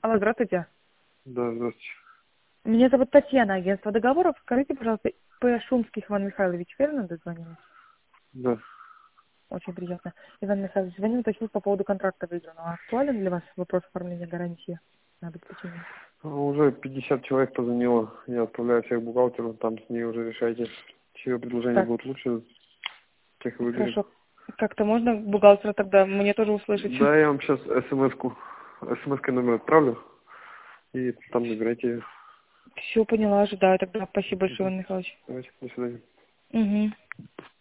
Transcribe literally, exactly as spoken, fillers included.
Алло, здравствуйте. Да, здравствуйте. Меня зовут Татьяна, агентство договоров. Скажите, пожалуйста, П. Шумских Иван Михайлович, верно дозвонились? Да. Очень приятно. Иван Михайлович, звоню уточнить по поводу контракта выигранного. Актуален для вас вопрос оформления гарантии на обеспечение? А, Уже пятьдесят человек позвонило. Я отправляю всех бухгалтеру, там с ней уже решайте, чье предложение Так, будет лучше, тех и выберем. хорошо. Как-то можно бухгалтера тогда мне тоже услышать? Да, я вам сейчас смс-ку, смс-кой номер отправлю, и там набирайте ее. Все поняла, ожидаю тогда. Спасибо большое, Угу. Иван Михайлович. Давайте, до свидания. Угу.